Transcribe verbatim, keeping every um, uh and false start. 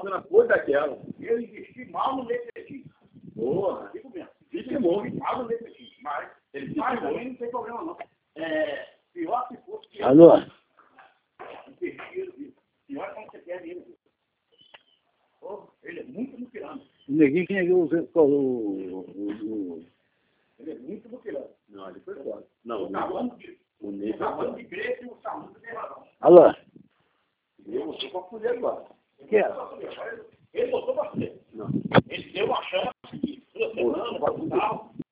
fazendo a coisa daquela. Eu investi mal no Lepeti. Porra. Digo mesmo. Vitimou. Investi mal no Lepeti. Mas, Ele mas vitimou. também não tem problema não. É, pior se fosse que Alô? eu perdi, pior é quando você perde ele. Oh, ele é muito muquirano. O neguinho, quem é que usa? Qual o... o, Ele é muito muquirano. Não, ele foi fora. Não, O tamanho de, o o Ney foi tamanho fora. de Greco e o Samuel tem razão. Alô? Eu vou com a colher agora. Que é? Ele botou pra você. Não. Ele deu uma chance de duas semanas, tal.